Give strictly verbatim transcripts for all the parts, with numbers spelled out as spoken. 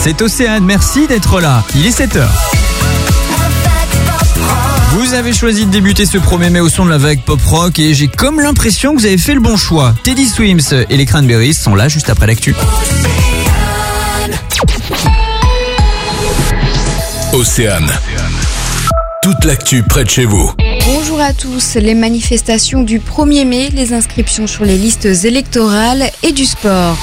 C'est Océane, merci d'être là. Il est sept heures. Vous avez choisi de débuter ce premier mai au son de la vague pop rock et j'ai comme l'impression que vous avez fait le bon choix. Teddy Swims et les Cranberries sont là juste après l'actu. Océane. Toute l'actu près de chez vous. Bonjour à tous. Les manifestations du premier mai, les inscriptions sur les listes électorales et du sport.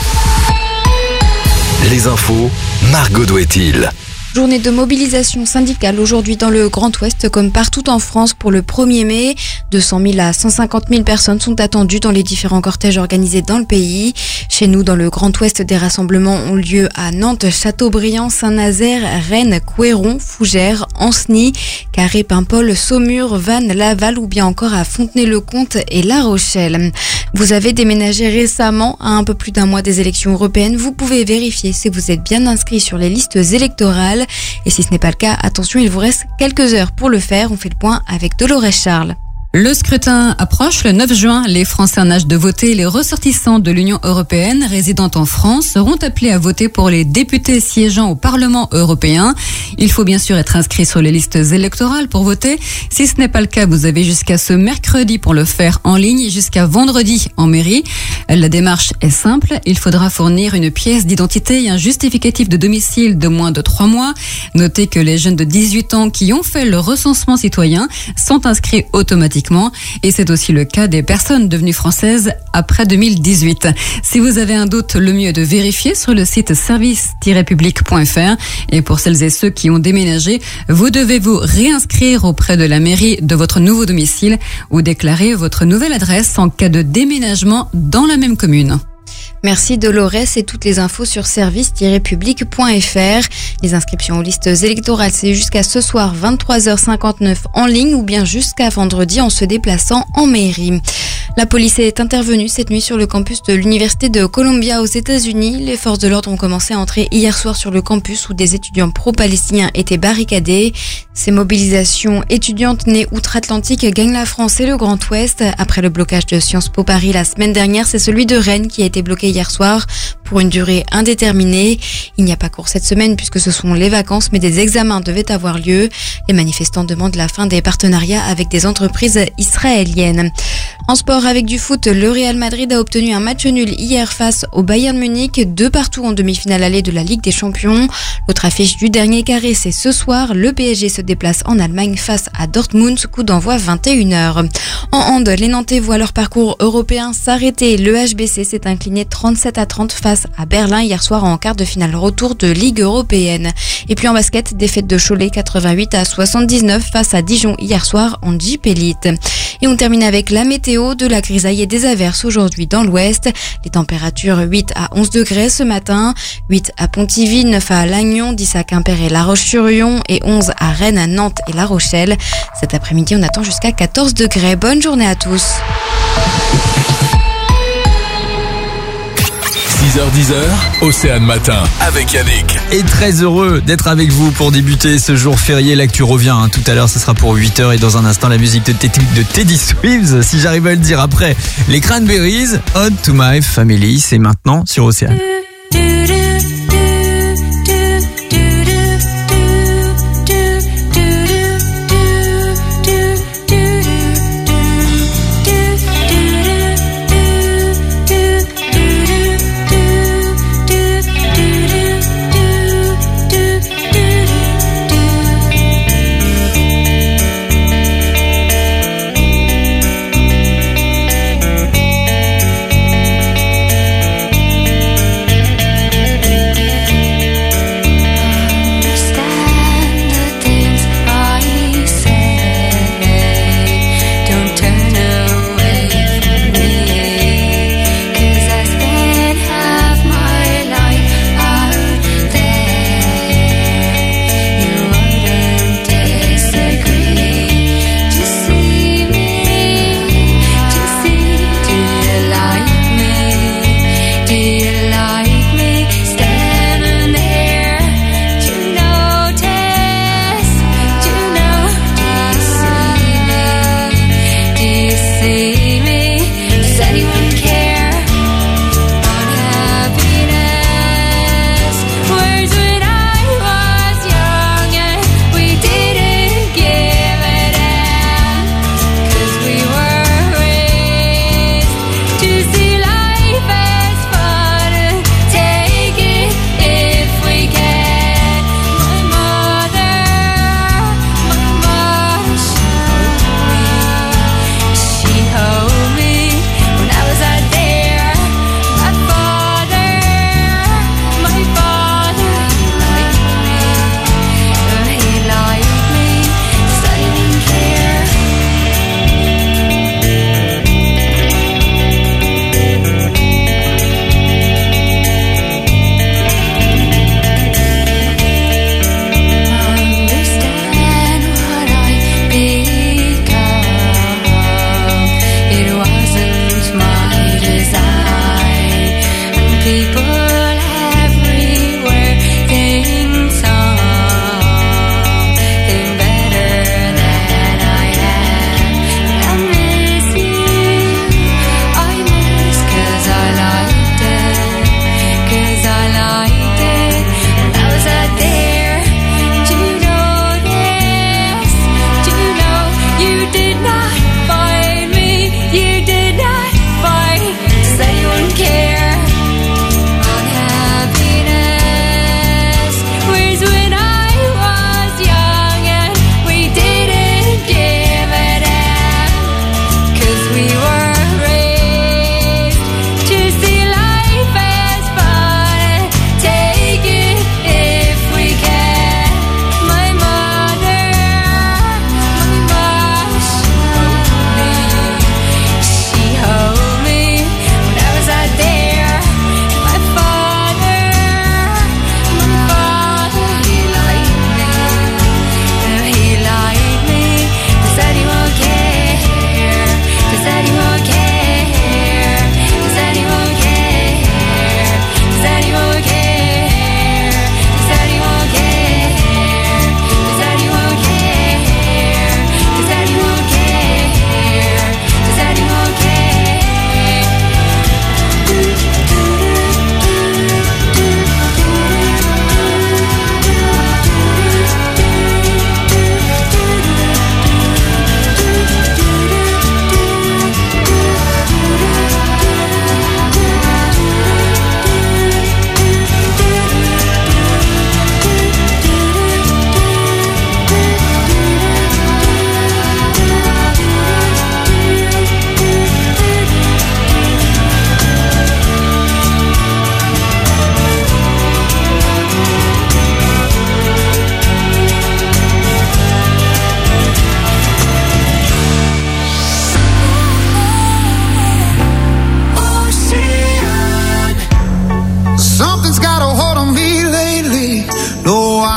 Les infos, Margot Douet-il. Journée de mobilisation syndicale aujourd'hui dans le Grand Ouest comme partout en France pour le premier mai. deux cent mille à cent cinquante mille personnes sont attendues dans les différents cortèges organisés dans le pays. Chez nous, dans le Grand Ouest, des rassemblements ont lieu à Nantes, Châteaubriand, Saint-Nazaire, Rennes, Couëron, Fougères, Ancenis, Carré, Paimpol, Saumur, Vannes, Laval ou bien encore à Fontenay-le-Comte et La Rochelle. Vous avez déménagé récemment à un peu plus d'un mois des élections européennes. Vous pouvez vérifier si vous êtes bien inscrit sur les listes électorales. Et si ce n'est pas le cas, attention, il vous reste quelques heures pour le faire. On fait le point avec Dolores Charles. Le scrutin approche le neuf juin. Les Français en âge de voter, les ressortissants de l'Union européenne résidant en France seront appelés à voter pour les députés siégeant au Parlement européen. Il faut bien sûr être inscrit sur les listes électorales pour voter. Si ce n'est pas le cas, vous avez jusqu'à ce mercredi pour le faire en ligne et jusqu'à vendredi en mairie. La démarche est simple. Il faudra fournir une pièce d'identité et un justificatif de domicile de moins de trois mois. Notez que les jeunes de dix-huit ans qui ont fait le recensement citoyen sont inscrits automatiquement. Et c'est aussi le cas des personnes devenues françaises après deux mille dix-huit. Si vous avez un doute, le mieux est de vérifier sur le site service tiret public point f r. Et pour celles et ceux qui ont déménagé, vous devez vous réinscrire auprès de la mairie de votre nouveau domicile ou déclarer votre nouvelle adresse en cas de déménagement dans la même commune. Merci Dolores et toutes les infos sur service tiret public point f r. Les inscriptions aux listes électorales, c'est jusqu'à ce soir vingt-trois heures cinquante-neuf en ligne ou bien jusqu'à vendredi en se déplaçant en mairie. La police est intervenue cette nuit sur le campus de l'Université de Columbia aux États-Unis. Les forces de l'ordre ont commencé à entrer hier soir sur le campus où des étudiants pro-palestiniens étaient barricadés. Ces mobilisations étudiantes nées outre-Atlantique gagnent la France et le Grand Ouest. Après le blocage de Sciences Po Paris la semaine dernière, c'est celui de Rennes qui a été bloqué hier soir pour une durée indéterminée. Il n'y a pas cours cette semaine puisque ce sont les vacances, mais des examens devaient avoir lieu. Les manifestants demandent la fin des partenariats avec des entreprises israéliennes. En sport, avec du foot, le Real Madrid a obtenu un match nul hier face au Bayern Munich, deux partout en demi-finale allée de la Ligue des Champions. L'autre affiche du dernier carré, c'est ce soir. Le P S G se déplace en Allemagne face à Dortmund, coup d'envoi vingt et une heures. En hand, les Nantais voient leur parcours européen s'arrêter. Le H B C s'est incliné trente-sept à trente face à Berlin hier soir en quart de finale retour de Ligue européenne. Et puis en basket, défaite de Cholet quatre-vingt-huit à soixante-dix-neuf face à Dijon hier soir en Jeep Elite. Et on termine avec la météo, de la grisaille et des averses aujourd'hui dans l'ouest. Les températures huit à onze degrés ce matin, huit à Pontivy, neuf à Lannion, dix à Quimper et La Roche-sur-Yon et onze à Rennes, à Nantes et La Rochelle. Cet après-midi, on attend jusqu'à quatorze degrés. Bonne journée à tous. six heures dix, Océane Matin avec Yannick. Et très heureux d'être avec vous pour débuter ce jour férié. L'actu revient hein. Tout à l'heure, ce sera pour huit heures et dans un instant, la musique de, Teddy, de Teddy Swims, si j'arrive à le dire après. Les Cranberries, Ode to My Family, c'est maintenant sur Océane.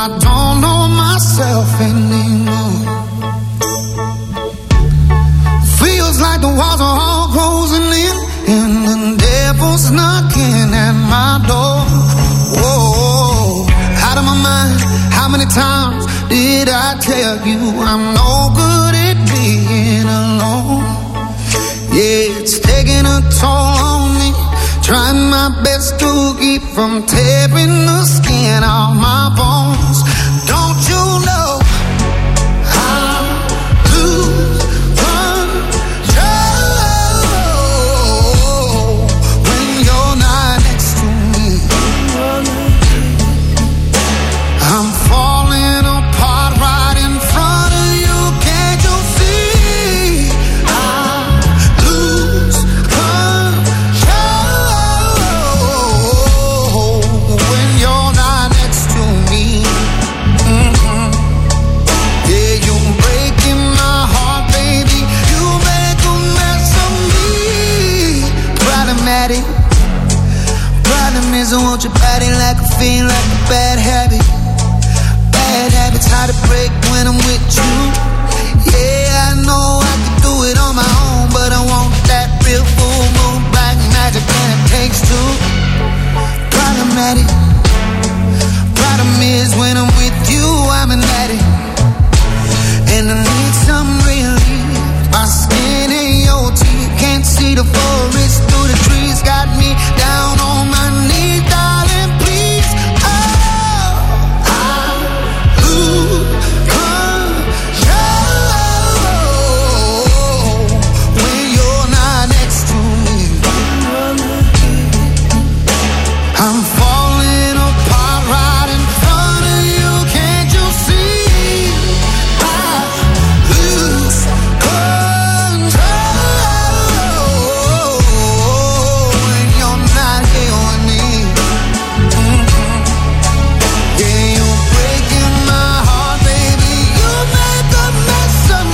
I don't know myself anymore. Feels like the walls are all closing in, and the devil's knocking at my door. Whoa, out of my mind. How many times did I tell you I'm no good at being alone? Yeah, it's taking a toll on me. Trying my best to keep from tearing the skin off my bones. Don't you know I lose control when you're not next to me? I'm falling apart right in front of you. Can't you see? I lose control when you're not next to me. Mm-hmm. Yeah, you're breaking my heart, baby. You make a mess of me. Problematic. Problem is I want your body like a fiend, like a bad habit. Bad habits hard to break when I'm with you. Yeah, I know I can do it on my own, but I want that real full moon black magic and it takes two. Problematic. Problem is when I'm with you, I'm an addict, and I need some relief. My skin and your teeth can't see the forest through the trees. Got me down on my knees, darling, please. Oh, I lose control when you're not next to me. I'm falling apart right in front of you. Can't you see? I lose control when you're not here with me. Mm-hmm. Yeah, you're breaking my heart, baby. You make a mess of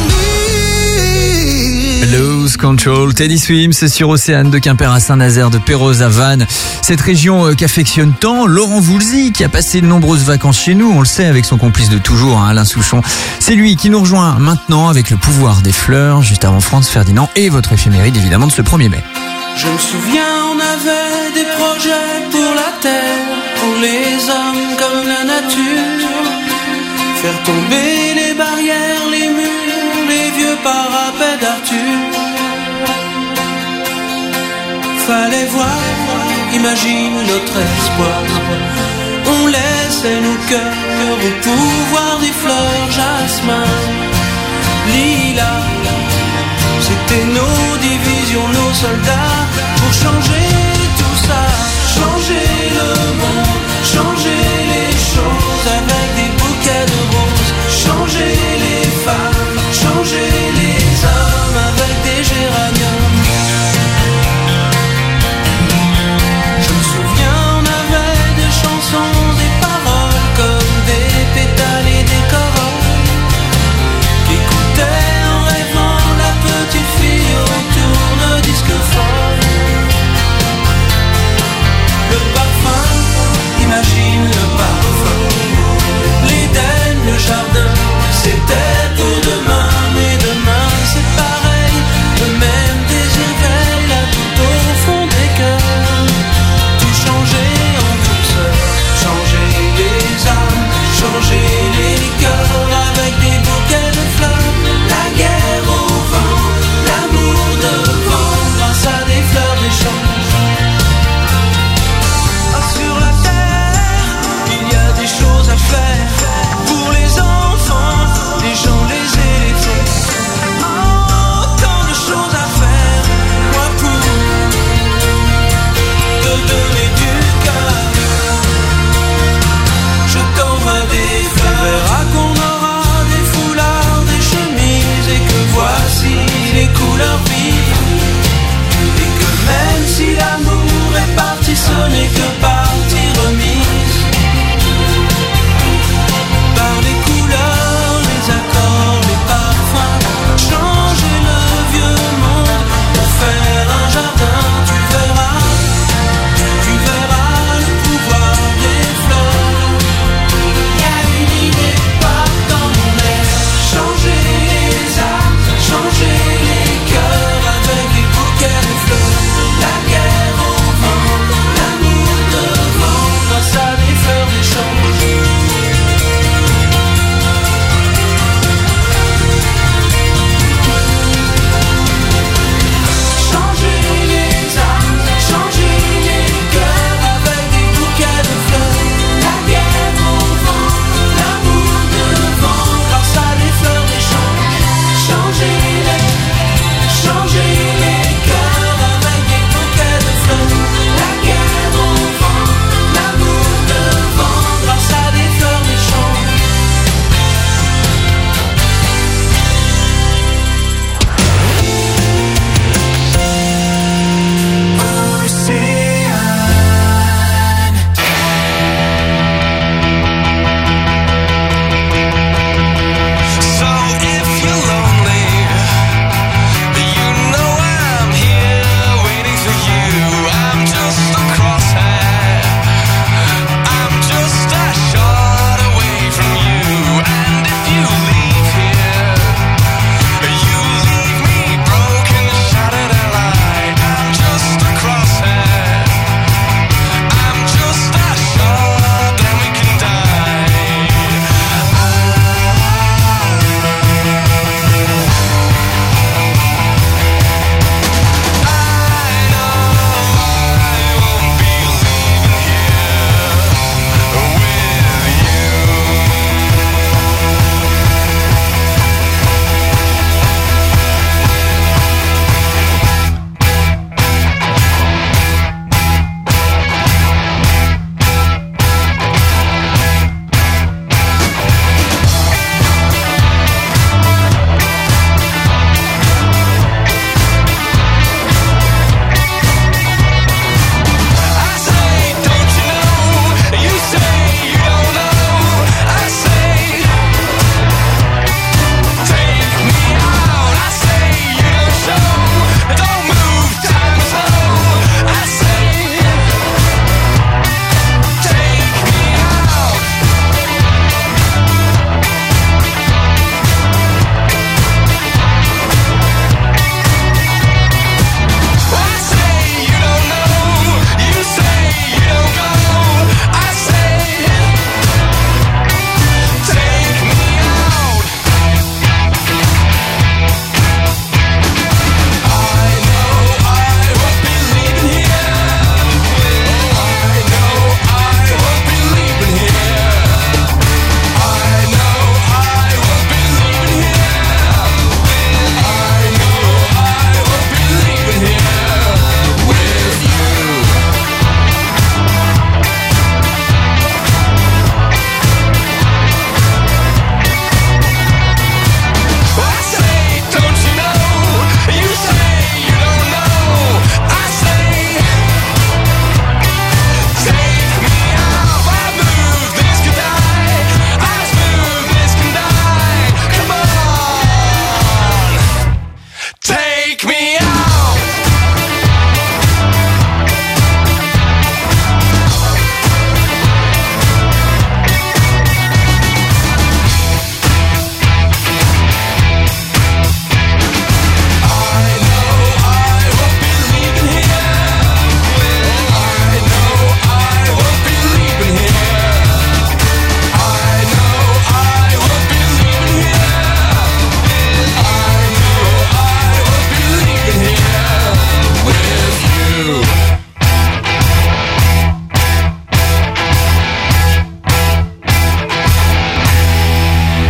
me. Lose Control, Teddy Swims sur Océane de Quimper à Saint-Nazaire, de Pérouse à Vannes. Cette région euh, qu'affectionne tant Laurent Voulzy, qui a passé de nombreuses vacances chez nous, on le sait, avec son complice de toujours, hein, Alain Souchon. C'est lui qui nous rejoint maintenant avec le pouvoir des fleurs, juste avant Franz Ferdinand et votre éphéméride évidemment de ce premier mai. Je me souviens, on avait des projets pour la terre, pour les hommes comme la nature. Faire tomber les barrières, les murs, les vieux parapets d'Arthur. Fallait voir, imagine notre espoir. On laissait nos cœurs au pouvoir des fleurs, jasmin, lilas. C'était nos divisions, nos soldats, pour changer tout ça, changer le monde, changer les choses avec des bouquets de roses, changer les femmes, changer les hommes avec des géraniums. Je me souviens, on avait des chansons, des paroles comme des pétales et des corolles, qui écoutaient en rêvant la petite fille au tourne-disque folle.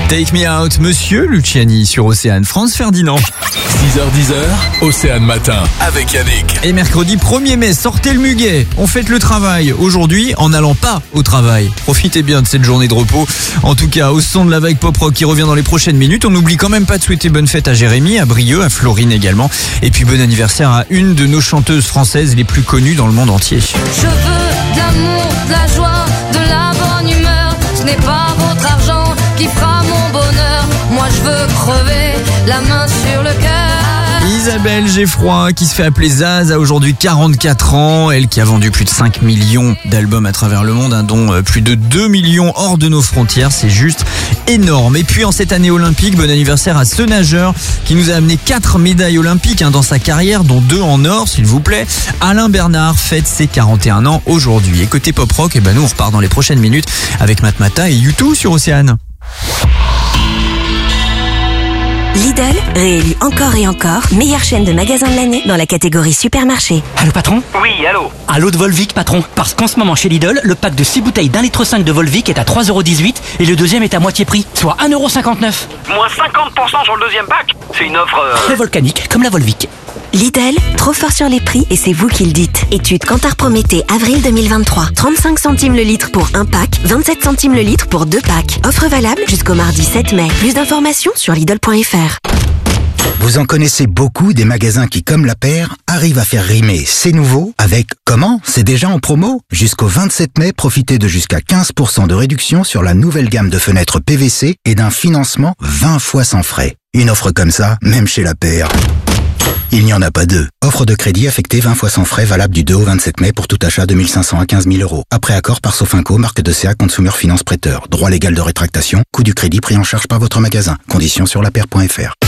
Take Me Out, Monsieur Luciani sur Océane. France Ferdinand. six heures dix, Océane Matin avec Yannick. Et mercredi premier mai, sortez le muguet. On fête le travail. Aujourd'hui, en n'allant pas au travail. Profitez bien de cette journée de repos. En tout cas, au son de la vague pop-rock qui revient dans les prochaines minutes. On n'oublie quand même pas de souhaiter bonne fête à Jérémy, à Brieux, à Florine également. Et puis bon anniversaire à une de nos chanteuses françaises les plus connues dans le monde entier. Je veux de l'amour, de la joie, de la bonne humeur. Ce n'est pas votre argent qui fera mon bonheur. Moi je veux crever la main sur le cœur. Isabelle Geffroy, qui se fait appeler Zaz, a aujourd'hui quarante-quatre ans. Elle qui a vendu plus de cinq millions d'albums à travers le monde, hein, dont plus de deux millions hors de nos frontières. C'est juste énorme. Et puis en cette année olympique, bon anniversaire à ce nageur qui nous a amené quatre médailles olympiques hein, dans sa carrière, dont deux en or, s'il vous plaît. Alain Bernard fête ses quarante et un ans aujourd'hui. Et côté pop rock, eh ben nous on repart dans les prochaines minutes avec Matmata et U deux sur Océane. Lidl, réélu encore et encore, meilleure chaîne de magasins de l'année dans la catégorie supermarché. Allô patron ? Oui, allô. Allô de Volvic patron. Parce qu'en ce moment chez Lidl, le pack de six bouteilles d'un litre cinq de Volvic est à trois euros dix-huit et le deuxième est à moitié prix, soit un euro cinquante-neuf. Moins cinquante pour cent sur le deuxième pack. C'est une offre... Euh... Très volcanique, comme la Volvic. Lidl, trop fort sur les prix et c'est vous qui le dites. Étude Kantar Prométhée, avril deux mille vingt-trois. trente-cinq centimes le litre pour un pack, vingt-sept centimes le litre pour deux packs. Offre valable jusqu'au mardi sept mai. Plus d'informations sur Lidl point F R. Vous en connaissez beaucoup des magasins qui, comme La Paire, arrivent à faire rimer c'est nouveau avec comment c'est déjà en promo. Jusqu'au vingt-sept mai, profitez de jusqu'à quinze pour cent de réduction sur la nouvelle gamme de fenêtres P V C et d'un financement vingt fois sans frais. Une offre comme ça, même chez La Paire, il n'y en a pas deux. Offre de crédit affectée vingt fois sans frais, valable du deux au vingt-sept mai pour tout achat de mille cinq cents à quinze mille euros. Après accord par Sofinco, marque de C A Consumer Finance Prêteur. Droit légal de rétractation, coût du crédit pris en charge par votre magasin. Conditions sur la paire point F R.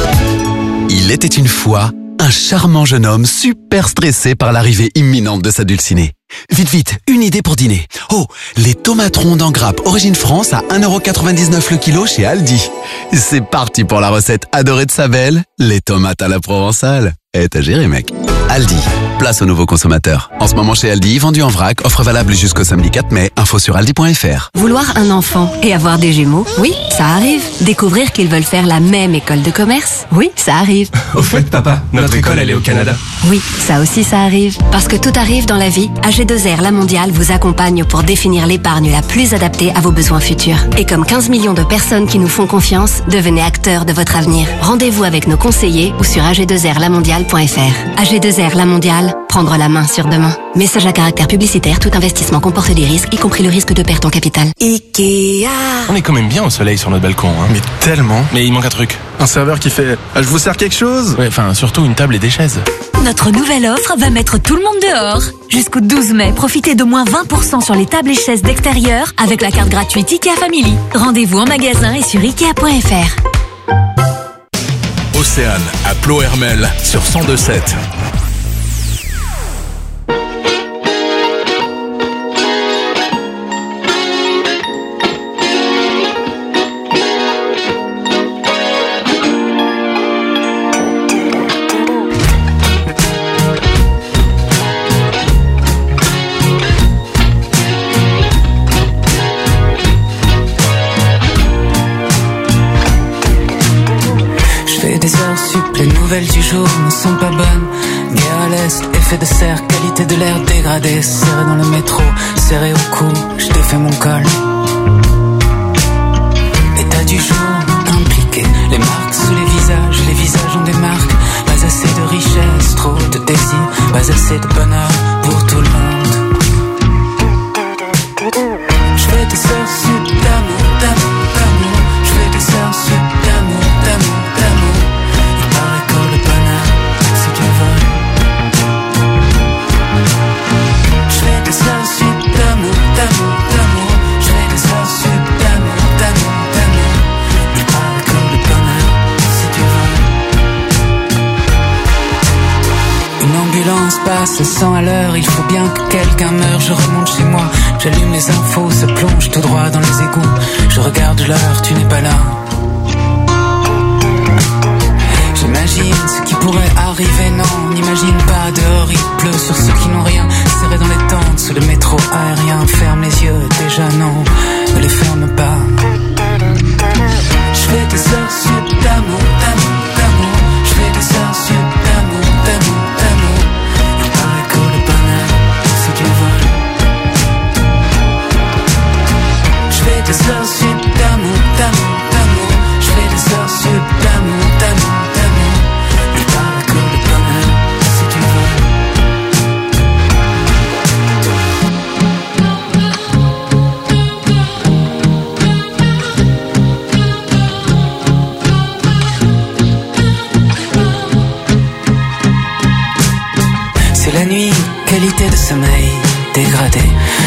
Il était une fois un charmant jeune homme super stressé par l'arrivée imminente de sa dulcinée. Vite, vite, une idée pour dîner. Oh, les tomates rondes en grappe origine France à un euro quatre-vingt-dix-neuf le kilo chez Aldi. C'est parti pour la recette adorée de sa belle, les tomates à la provençale. Eh, t'as géré, mec. Aldi, place aux nouveaux consommateurs. En ce moment chez Aldi, vendu en vrac, offre valable jusqu'au samedi quatre mai, info sur aldi point F R. Vouloir un enfant et avoir des jumeaux, oui, ça arrive. Découvrir qu'ils veulent faire la même école de commerce, oui, ça arrive. Au fait, papa, notre école, elle est au Canada. Oui, ça aussi, ça arrive. Parce que tout arrive dans la vie, A G deux R La Mondiale vous accompagne pour définir l'épargne la plus adaptée à vos besoins futurs. Et comme quinze millions de personnes qui nous font confiance, devenez acteurs de votre avenir. Rendez-vous avec nos conseillers ou sur A G deux R la mondiale point F R. A G deux R La Mondiale, prendre la main sur demain. Message à caractère publicitaire, tout investissement comporte des risques, y compris le risque de perte en capital. Ikea. On est quand même bien au soleil sur notre balcon, hein. Mais tellement. Mais il manque un truc. Un serveur qui fait ah, « Je vous sers quelque chose ?» Ouais, enfin, surtout une table et des chaises. Notre nouvelle offre va mettre tout le monde dehors. Jusqu'au douze mai, profitez de moins vingt pour cent sur les tables et chaises d'extérieur avec la carte gratuite Ikea Family. Rendez-vous en magasin et sur ikea point F R. Océane à Plohermel sur cent deux sept. Les nouvelles du jour ne sont pas bonnes. Guerre à l'est, effet de serre, qualité de l'air dégradée. Serré dans le métro, serré au cou, je défais mon col. État du jour, impliqué. Les marques sous les visages, les visages ont des marques. Pas assez de richesse, trop de désir. Pas assez de bonheur pour tout le monde. Je fais des heures sup d'amour, d'amour, d'amour. Je fais des heures sup d'amour, d'amour, d'amour. Passe cent à l'heure, il faut bien que quelqu'un meure. Je remonte chez moi, j'allume les infos, se plonge tout droit dans les égouts. Je regarde l'heure, tu n'es pas là. J'imagine ce qui pourrait arriver, non, on n'imagine pas. Dehors il pleut sur ceux qui n'ont rien. Serré dans les tentes, sous le métro aérien. Ferme les yeux, déjà non, ne les ferme pas.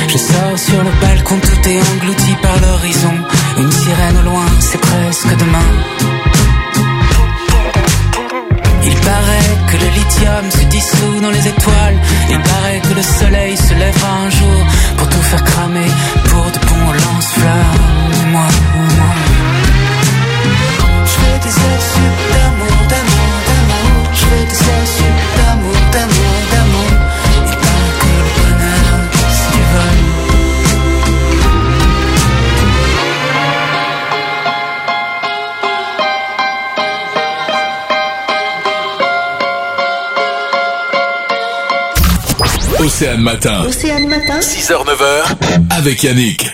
Je sors sur le balcon, tout est englouti par l'horizon. Une sirène au loin, c'est presque demain. Il paraît que le lithium se dissout dans les étoiles. Il paraît que le soleil se lèvera un jour pour tout faire cramer, pour de bons lance-flammes. Et moi, moi, je fais des heures d'amour, d'amour, d'amour. Je fais des heures d'amour, d'amour, d'amour. Il paraît que le bonheur, c'est du vol. Océane Matin. Océane Matin. six heures neuf heures avec Yannick.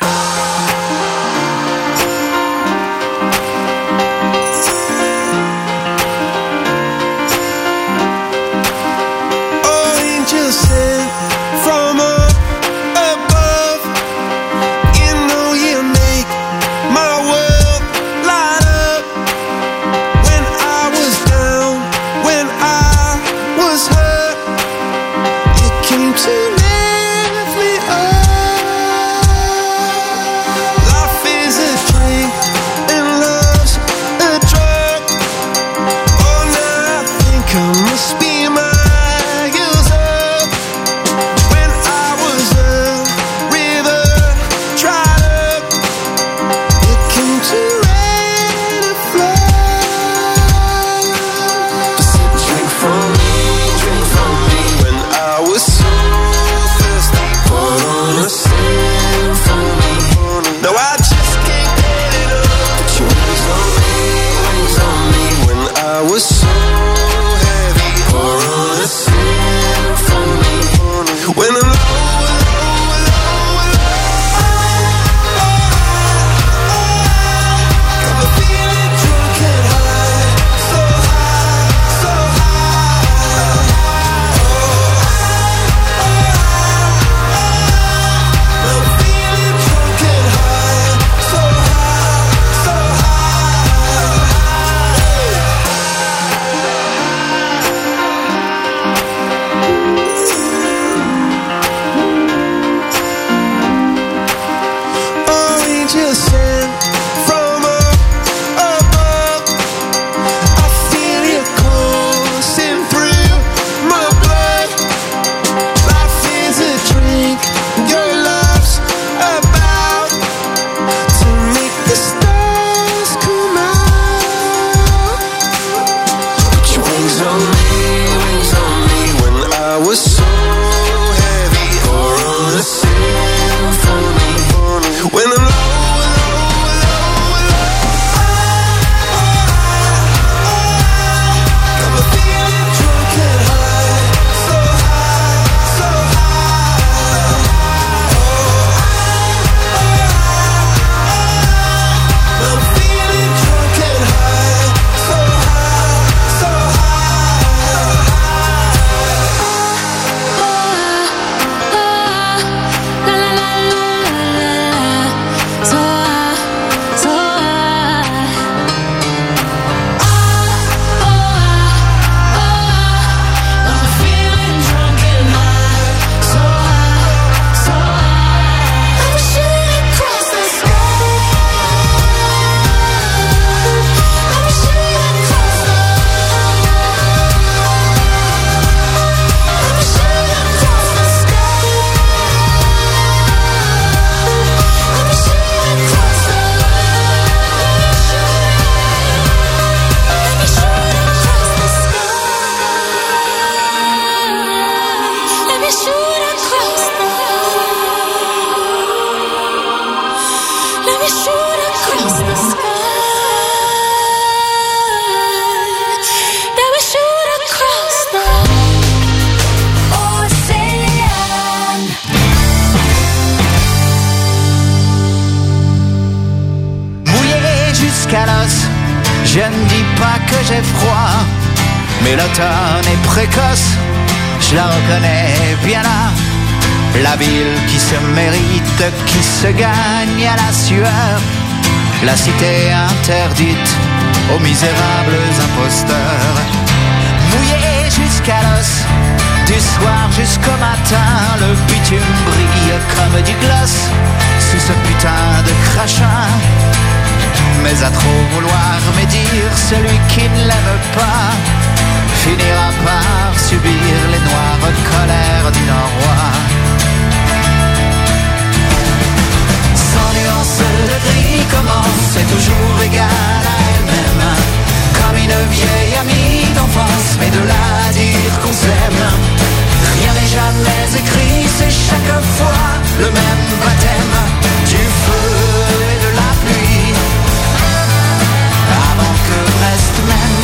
Je ne dis pas que j'ai froid, mais l'automne est précoce, je la reconnais bien là. La ville qui se mérite, qui se gagne à la sueur, la cité interdite aux misérables imposteurs. mouillé jusqu'à l'os. Du soir jusqu'au matin, le bitume brille comme du gloss sous ce putain de crachin. Mais à trop vouloir médire, celui qui ne l'aime pas finira par subir les noires colères du Nord-Roi. Sans nuance de gris commence, c'est toujours égal à elle-même. Comme une vieille amie d'enfance, mais de là à dire qu'on s'aime, rien n'est jamais écrit, c'est chaque fois le même baptême. Du feu et de la pluie, avant que Brest m'aime.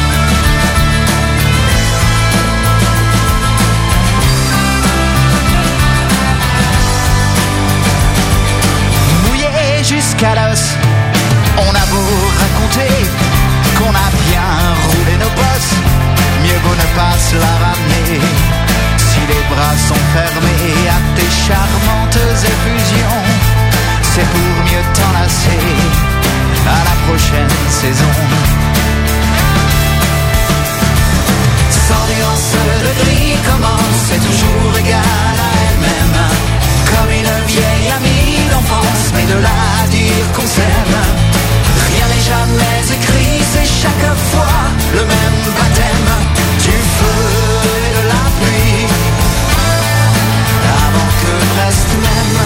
Mouillé jusqu'à l'os, on a beau raconter qu'on a bien roulé nos bosses, mieux vaut ne pas se la ramener. Si les bras sont fermés à tes charmantes effusions, c'est pour mieux t'enlacer à la prochaine saison. Sans nuance de gris commence, c'est toujours égal à elle-même. Comme une vieille amie d'enfance, mais de là à dire qu'on s'aime, rien n'est jamais écrit, c'est chaque fois le même baptême. Du feu et de la pluie, avant que Brest m'aime.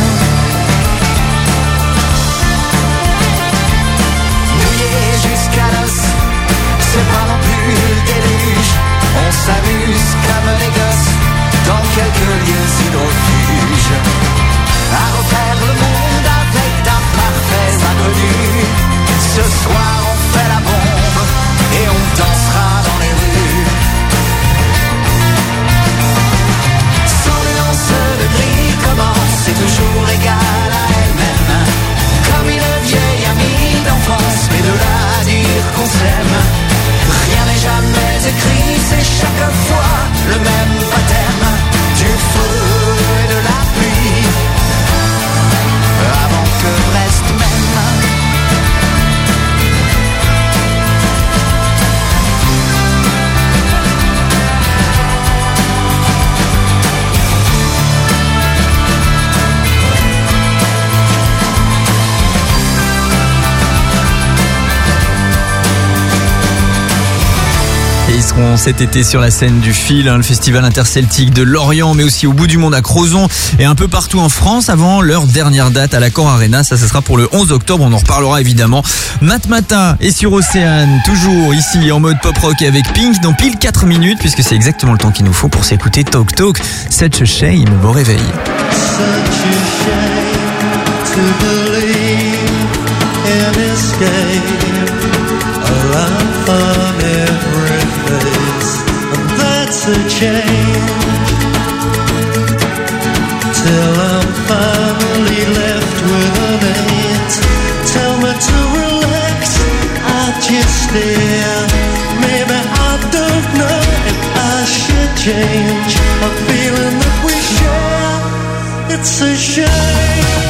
Mouillé jusqu'à l'os, c'est pas non plus le déluge. On s'amuse comme les gosses dans quelques lieux hydrofuges, à refaire le monde avec d'imparfaits inconnus. Ce soir on fait la bombe et on dansera dans les rues. Sans nuance de gris commence, c'est toujours égal à elle-même. Comme une vieille amie d'enfance, mais de là à dire qu'on s'aime, rien n'est jamais écrit, c'est chaque fois le même baptême. Du feu et de la pluie, avant que Brest m'aime. Et ils seront cet été sur la scène du Fil, hein, le festival interceltique de Lorient, mais aussi au bout du monde à Crozon et un peu partout en France avant leur dernière date à l'Accor Arena. Ça, ce sera pour le onze octobre. On en reparlera évidemment. Matmata est sur Océane, toujours ici en mode pop rock et avec Pink dans pile quatre minutes, puisque c'est exactement le temps qu'il nous faut pour s'écouter Talk Talk. Such a shame, bon réveil. Such a shame to believe in escape, a life on every face, and that's a change. Till I'm finally left with an eight. Tell me to relax, I just stare. Maybe I don't know if I should change a feeling that we share. It's a shame.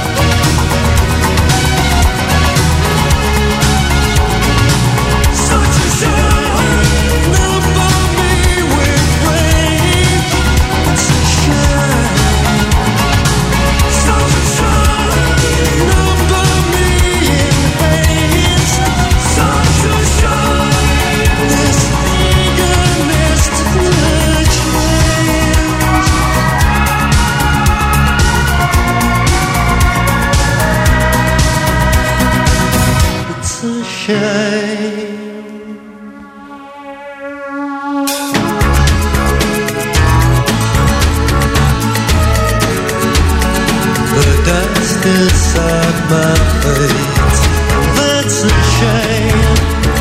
Inside my face, that's a shame.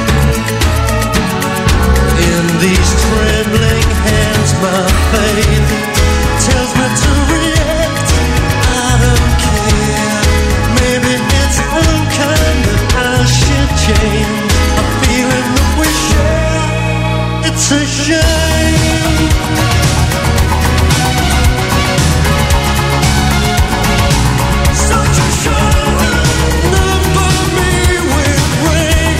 In these trembling hands, my faith tells me to react. I don't care. Maybe it's unkind that I should change a feeling that we share. It's a shame. Such a shame. Number me with rain.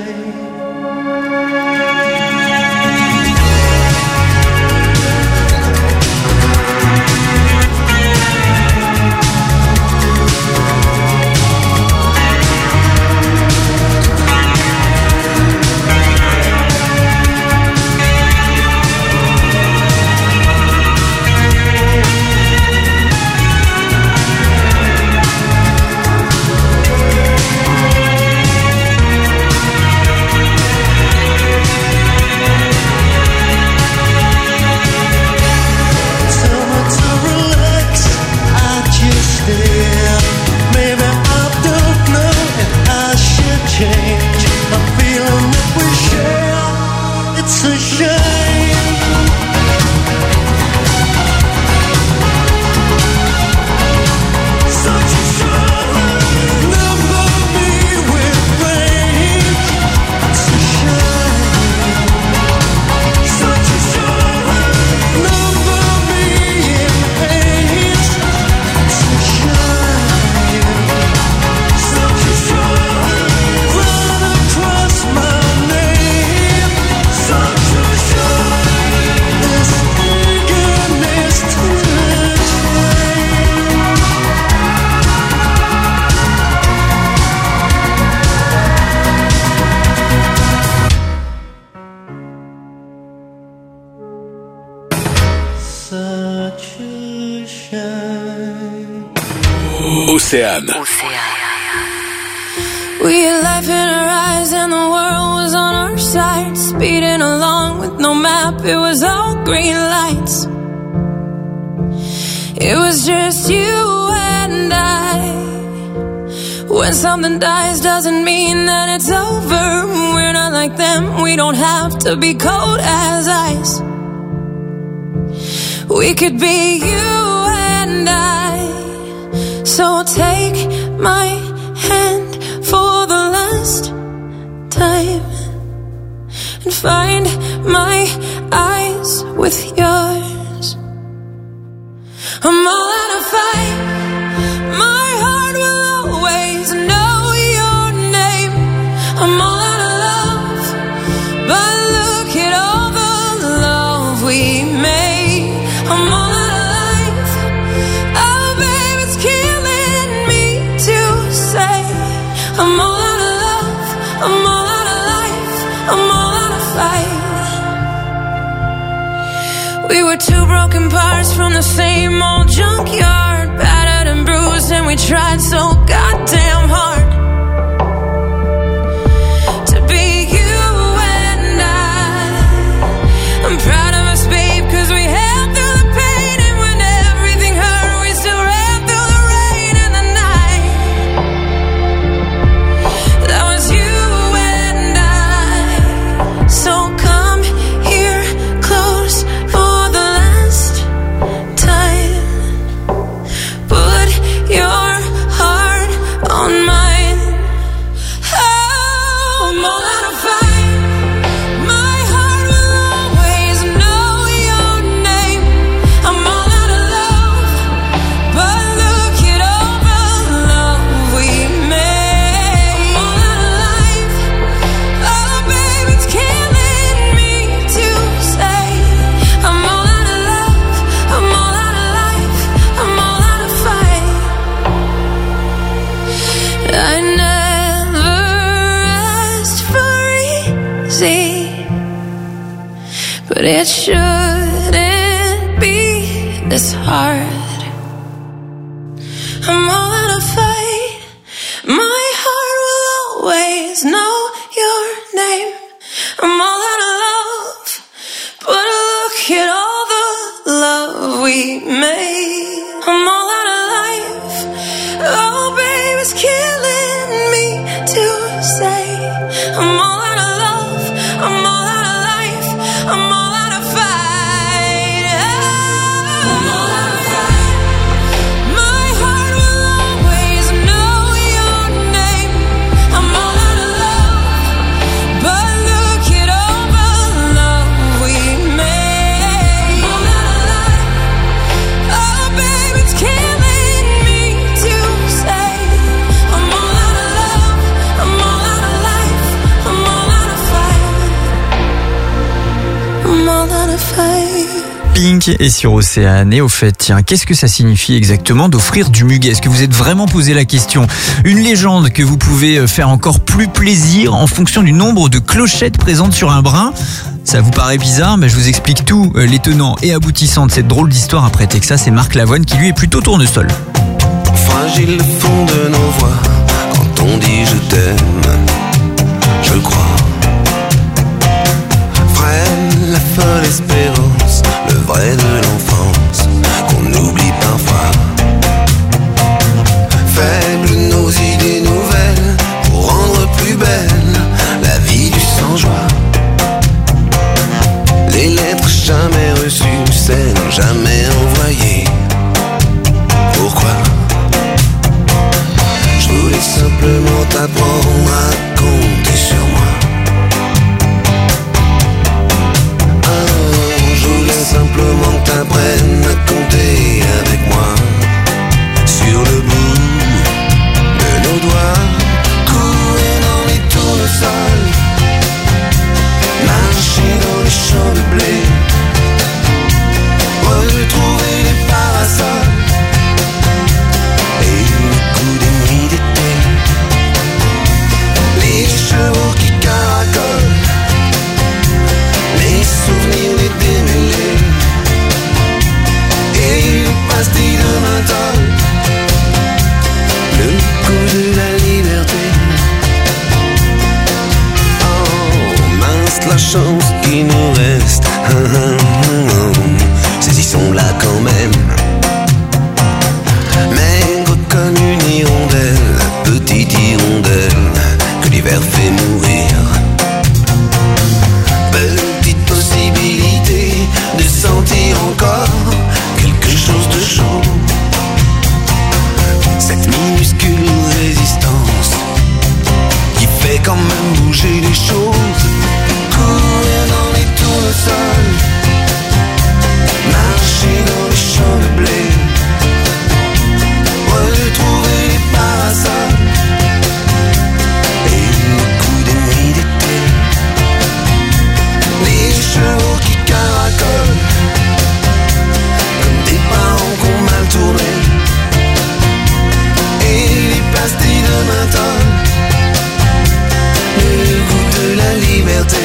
Océane. We had life in our eyes and the world was on our side. Speeding along with no map, it was all green lights. It was just you and I. When something dies doesn't mean that it's over. We're not like them, we don't have to be cold as ice. We could be you and I. So take my hand for the last time and find my eyes with yours. I'm all out of fight. My heart will always know your name. I'm all out of love, but look at all the love we made. I'm all out of life. Oh, babe, it's killing me to say. I'm all out of love. I'm all out of life. I'm all out of fight. We were two broken parts from the same old junkyard, battered and bruised, and we tried so goddamn hard to be you and I. I'm proud of us, babe, cause we held through the pain, and when everything hurt, we still ran through the rain and the night. That was you and I. So come here close for the last time. Put your heart on mine. Oh, I'm all out of fight. My heart will always know your name. I'm all out of love, but look at all the love we made. I'm all out of life. Oh, babe, it's killing me to say. I'm all out of love. I'm all out of life. I'm all out of fight. I never asked for easy, but it shouldn't be this hard. I'm all out of fight. My heart will always know your name. I'm all out of love, but look at all the love we made. I'm all out of life. Oh, babe, it's killing me to say. I'm all out of love. I'm all out of life. I'm all out of fight. I'm all out of fight. My heart will always know your name. I'm all out of love, but look at all Pink est sur Océane. Et au fait, tiens, qu'est-ce que ça signifie exactement d'offrir du muguet? Est-ce que vous êtes vraiment posé la question? Une légende que vous pouvez faire encore plus plaisir en fonction du nombre de clochettes présentes sur un brin. Ça vous paraît bizarre, mais je vous explique tout, les tenants et aboutissants de cette drôle d'histoire après Texas et Marc Lavoine qui lui est plutôt tournesol. Fragile le fond de nos voix, quand on dit je t'aime, je crois. Freine la folle espérance, le vrai de l'enfance, qu'on oublie parfois. Faibles nos idées nouvelles, pour rendre plus belle la vie du sans-joie. Les lettres jamais reçues, celles jamais envoyées. Pourquoi? Je voulais simplement t'apprendre à compter sur moi. Oh, je voulais simplement que t'apprennes à compter avec moi. Sur le bout de nos doigts, courir dans les tournesols, marcher dans les champs de blé, retrouver les parasols et le coup des nuits d'été, les chevaux qui caracolent, les souvenirs les démêlés et les pastilles de menthol, le coup de la liberté. La chance qui nous reste, saisissons-la quand même. Maigre comme une hirondelle, petite hirondelle que l'hiver fait mourir. Petite possibilité de sentir encore quelque chose de chaud. Cette minuscule résistance qui fait quand même bouger les choses. Courir dans les tournesols, marcher dans les champs de blé, retrouver les parasols et le coup des nuits d'été, les chevaux qui caracolent comme des parents qu'on mal tourné et les pastilles de menthol, le goût de la liberté.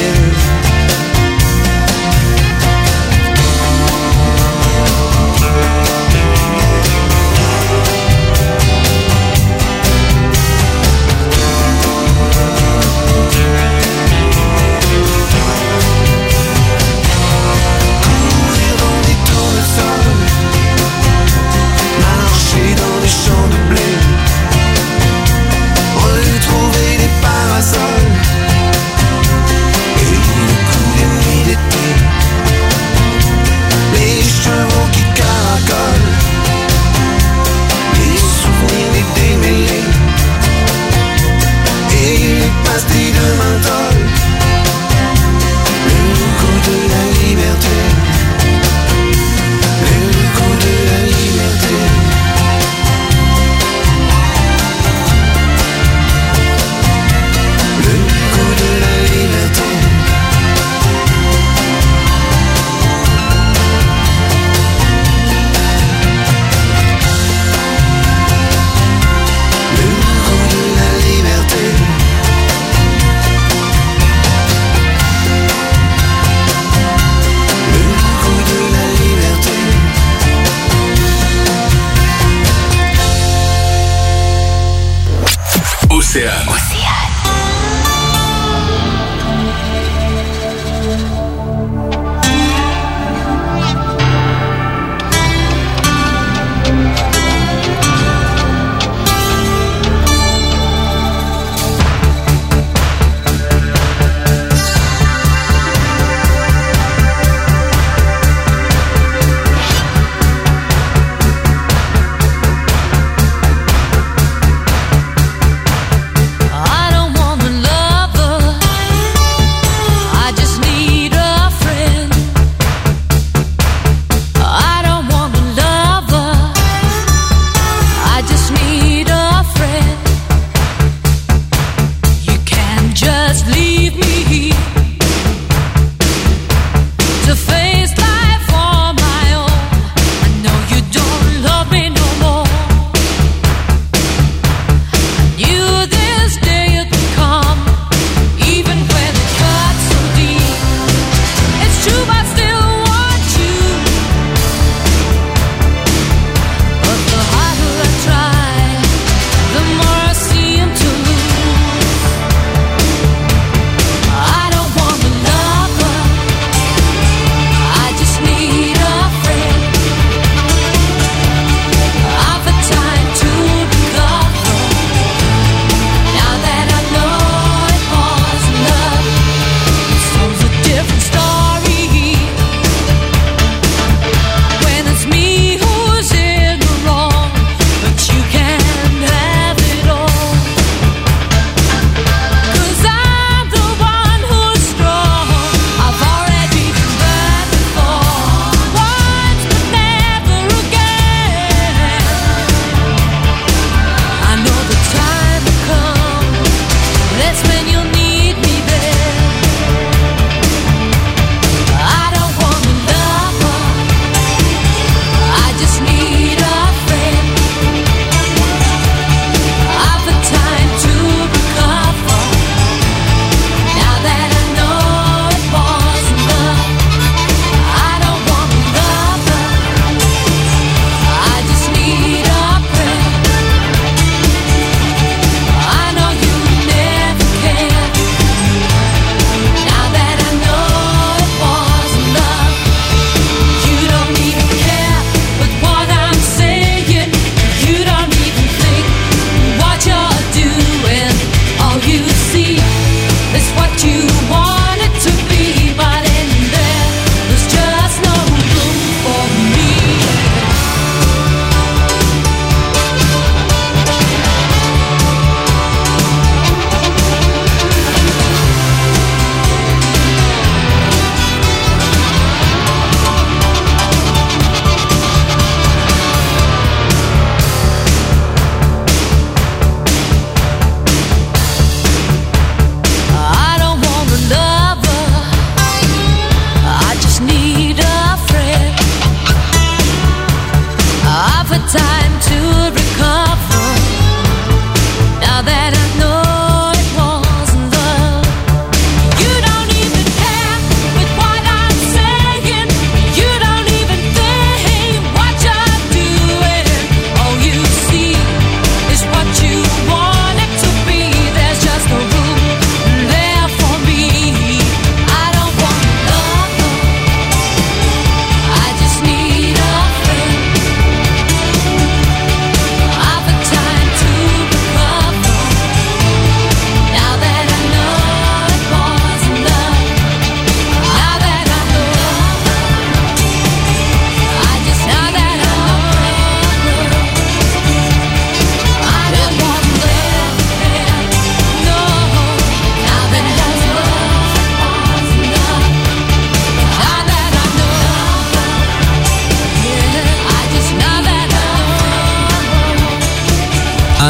Et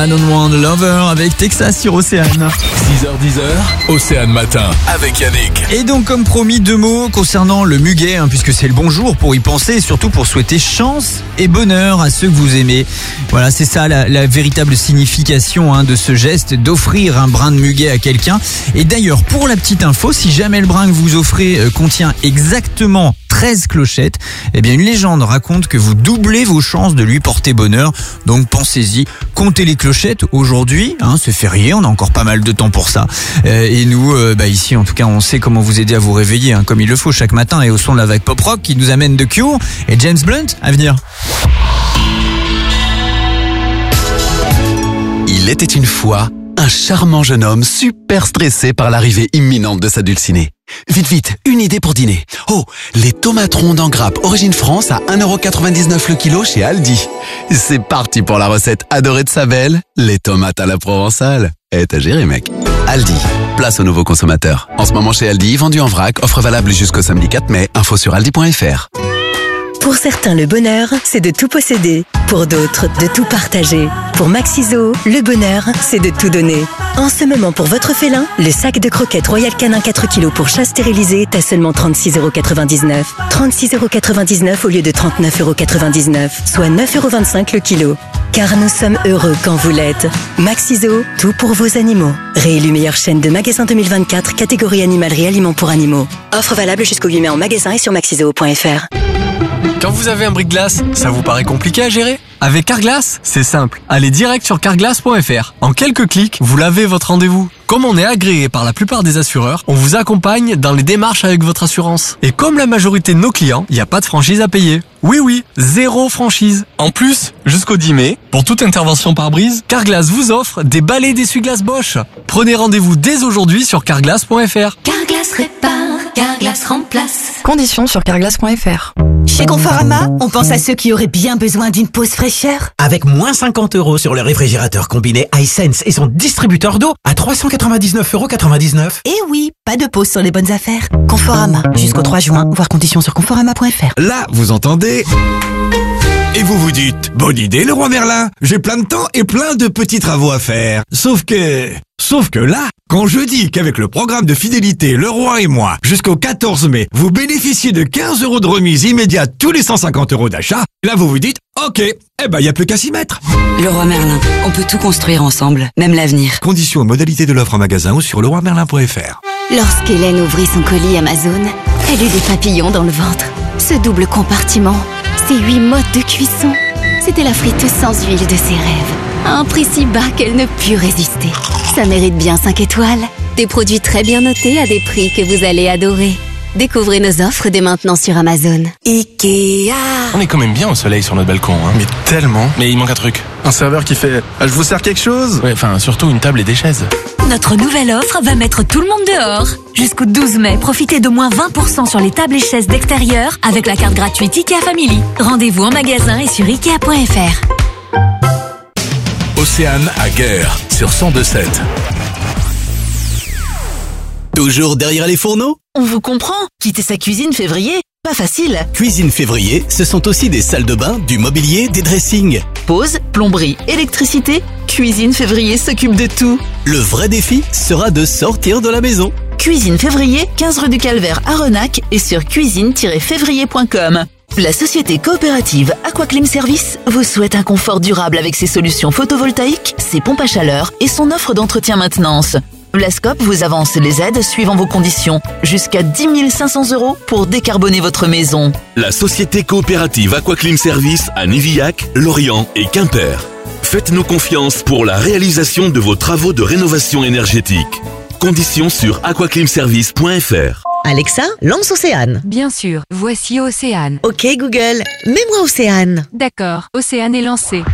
I Don't Want a Lover avec Texas sur Océane. six heures dix, Océane Matin avec Yannick. Et donc comme promis, deux mots concernant le muguet, hein, puisque c'est le bon jour pour y penser et surtout pour souhaiter chance et bonheur à ceux que vous aimez. Voilà, c'est ça la, la véritable signification hein, de ce geste, d'offrir un brin de muguet à quelqu'un. Et d'ailleurs, pour la petite info, si jamais le brin que vous offrez euh, contient exactement treize clochettes, eh bien une légende raconte que vous doublez vos chances de lui porter bonheur. Donc pensez-y, comptez les clochettes aujourd'hui, hein, c'est férié, on a encore pas mal de temps pour ça. Euh, et nous, euh, bah ici en tout cas, on sait comment vous aider à vous réveiller hein, comme il le faut chaque matin et au son de la vague pop rock qui nous amène de Cure et James Blunt à venir. Il était une fois un charmant jeune homme super stressé par l'arrivée imminente de sa dulcinée. Vite, vite, une idée pour dîner. Oh, les tomates rondes en grappe Origine France à un euro quatre-vingt-dix-neuf le kilo chez Aldi. C'est parti pour la recette adorée de sa belle, les tomates à la provençale. Eh, t'as géré, mec. Aldi, place aux nouveaux consommateurs. En ce moment chez Aldi, vendu en vrac, offre valable jusqu'au samedi quatre mai, info sur aldi point fr. Pour certains, le bonheur, c'est de tout posséder. Pour d'autres, de tout partager. Pour Maxiso, le bonheur, c'est de tout donner. En ce moment, pour votre félin, le sac de croquettes Royal Canin quatre kilos pour chat stérilisé est à seulement trente-six euros quatre-vingt-dix-neuf. trente-six euros quatre-vingt-dix-neuf au lieu de trente-neuf euros quatre-vingt-dix-neuf, soit neuf euros vingt-cinq le kilo. Car nous sommes heureux quand vous l'êtes. Maxiso, tout pour vos animaux. Réélu meilleure chaîne de magasins deux mille vingt-quatre, catégorie animalerie aliments pour animaux. Offre valable jusqu'au huit mai en magasin et sur maxiso point fr. Quand vous avez un bris-de-glace, ça vous paraît compliqué à gérer? Avec Carglass, c'est simple. Allez direct sur carglass point fr. En quelques clics, vous l'avez votre rendez-vous. Comme on est agréé par la plupart des assureurs, on vous accompagne dans les démarches avec votre assurance. Et comme la majorité de nos clients, il n'y a pas de franchise à payer. Oui, oui, zéro franchise. En plus, jusqu'au dix mai, pour toute intervention par brise, Carglass vous offre des balais d'essuie-glace Bosch. Prenez rendez-vous dès aujourd'hui sur carglass point fr. Carglass répare, Carglass remplace. Conditions sur carglass point fr. Chez Conforama, on pense à ceux qui auraient bien besoin d'une pause fraîcheur. Avec moins cinquante euros sur le réfrigérateur combiné iSense et son distributeur d'eau à trois cent quatre-vingt-dix-neuf euros quatre-vingt-dix-neuf. Et oui, pas de pause sur les bonnes affaires. Conforama, jusqu'au trois juin, voir conditions sur conforama point fr. Là, vous entendez ? Et vous vous dites, bonne idée le roi Merlin, j'ai plein de temps et plein de petits travaux à faire. Sauf que... Sauf que là, quand je dis qu'avec le programme de fidélité Le Roi et moi, jusqu'au quatorze mai, vous bénéficiez de quinze euros de remise immédiate tous les cent cinquante euros d'achat, là vous vous dites, ok, eh ben y a plus qu'à s'y mettre. Le Roi Merlin, on peut tout construire ensemble, même l'avenir. Conditions et modalités de l'offre en magasin ou sur le roi merlin point fr. Lorsqu'Hélène ouvrit son colis Amazon, elle eut des papillons dans le ventre. Ce double compartiment, ces huit modes de cuisson, c'était la friteuse sans huile de ses rêves. À un prix si bas qu'elle ne put résister. Ça mérite bien cinq étoiles. Des produits très bien notés à des prix que vous allez adorer. Découvrez nos offres dès maintenant sur Amazon. Ikea. On est quand même bien au soleil sur notre balcon, hein. Mais tellement. Mais il manque un truc. Un serveur qui fait ah, « Je vous sers quelque chose ?» Ouais, enfin, surtout une table et des chaises. Notre nouvelle offre va mettre tout le monde dehors. Jusqu'au douze mai, profitez de moins vingt pour cent sur les tables et chaises d'extérieur avec la carte gratuite Ikea Family. Rendez-vous en magasin et sur ikea point fr. Océane à Guerre sur cent deux sept. Toujours derrière les fourneaux? On vous comprend. Quitter sa cuisine février, pas facile. Cuisine février, ce sont aussi des salles de bain, du mobilier, des dressings. Pause, plomberie, électricité, Cuisine février s'occupe de tout. Le vrai défi sera de sortir de la maison. Cuisine février, quinze rue du Calvaire à Renac et sur cuisine tiret février point com. La société coopérative Aquaclim Service vous souhaite un confort durable avec ses solutions photovoltaïques, ses pompes à chaleur et son offre d'entretien-maintenance. Vlascop vous avance les aides suivant vos conditions, jusqu'à dix mille cinq cents euros pour décarboner votre maison. La société coopérative Aquaclim Service à Nivillac, Lorient et Quimper. Faites-nous confiance pour la réalisation de vos travaux de rénovation énergétique. Conditions sur aquaclim service point fr. Alexa, lance Océane. Bien sûr, voici Océane. Ok Google, mets-moi Océane. D'accord, Océane est lancée.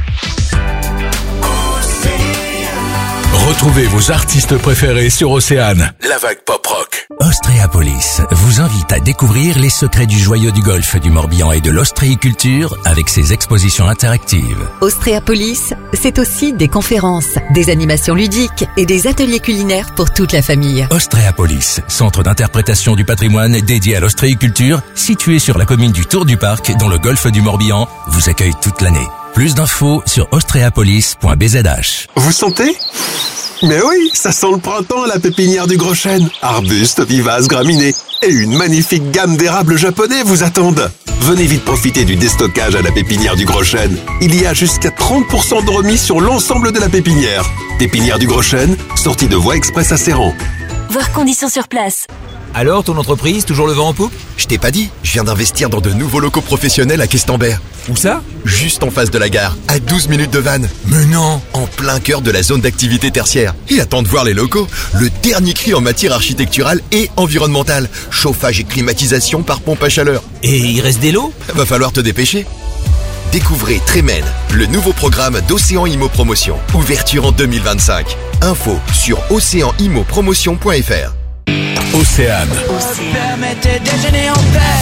Retrouvez vos artistes préférés sur Océane. La vague pop rock. Ostréapolis vous invite à découvrir les secrets du joyau du golfe du Morbihan et de l'ostréiculture avec ses expositions interactives. Ostréapolis, c'est aussi des conférences, des animations ludiques et des ateliers culinaires pour toute la famille. Ostréapolis, centre d'interprétation du patrimoine dédié à l'ostréiculture, situé sur la commune du Tour du Parc dans le golfe du Morbihan, vous accueille toute l'année. Plus d'infos sur ostreapolis point b z h. Vous sentez ? Mais oui, ça sent le printemps à la pépinière du Gros Chêne. Arbustes, vivaces, graminées et une magnifique gamme d'érables japonais vous attendent. Venez vite profiter du déstockage à la pépinière du Gros Chêne. Il y a jusqu'à trente pour cent de remise sur l'ensemble de la pépinière. Pépinière du Gros Chêne, sortie de Voie Express à Serran. Voir conditions sur place. Alors, ton entreprise, toujours le vent en poupe ? Je t'ai pas dit, je viens d'investir dans de nouveaux locaux professionnels à Questembert. Où ça ? Juste en face de la gare, à douze minutes de Vannes. Mais non ! En plein cœur de la zone d'activité tertiaire. Et attends de voir les locaux, le dernier cri en matière architecturale et environnementale. Chauffage et climatisation par pompe à chaleur. Et il reste des lots ? Va falloir te dépêcher. Découvrez Trémen, le nouveau programme d'Océan Immo Promotion. Ouverture en deux mille vingt-cinq. Info sur océan immo promotion point f r. Océane. Permettez déjeuner en paix.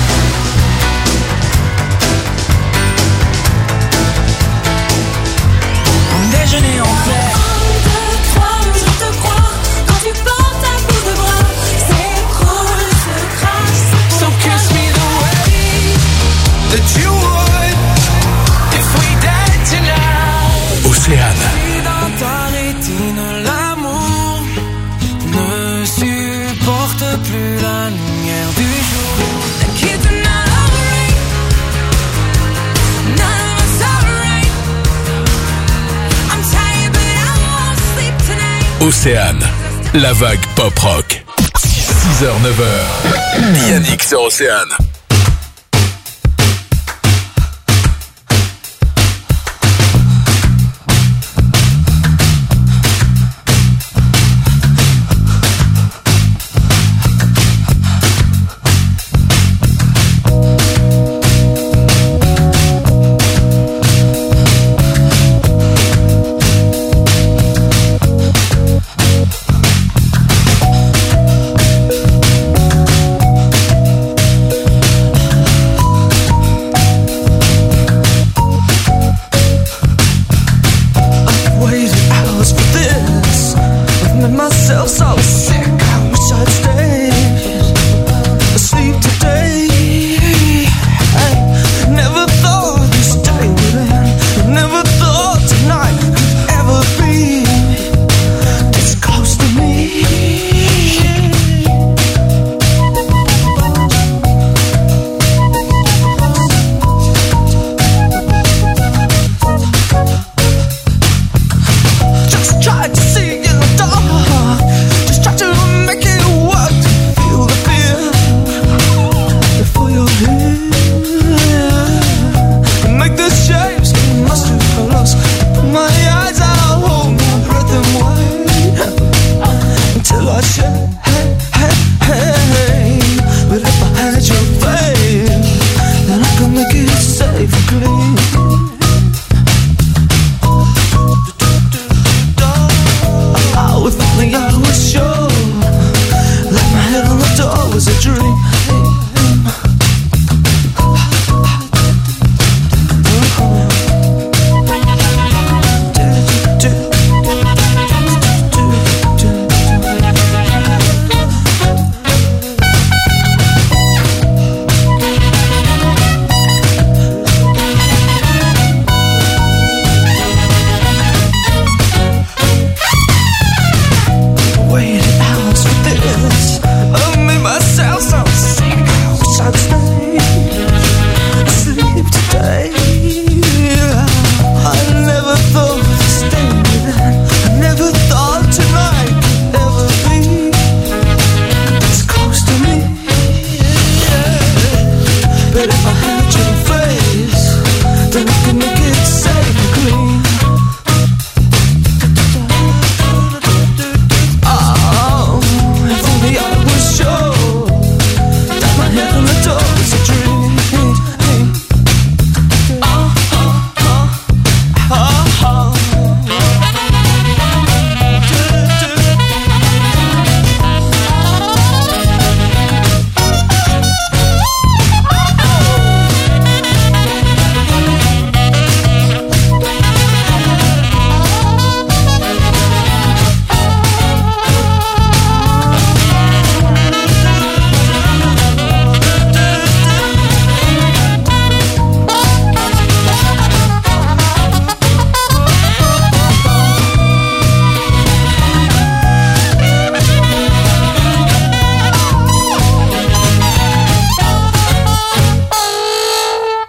Déjeuner en paix. Un, deux, trois, je te crois. Quand tu portes un bout de bras, s'écroule, se crache. So kiss me the way that you would if we died tonight. Océane. Si dans ta rétine l'amour ne supporte plus la lumière du jour. The kids are not alright. None of us are right. I'm tired but I won't sleep tonight. Océane. La vague pop rock. six heures neuf heures. Yannick sur Océane.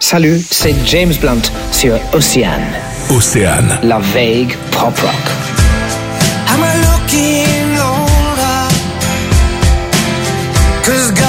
Salut, c'est James Blunt sur Océane. Océane. La vague pop rock. Am I looking older? 'Cause God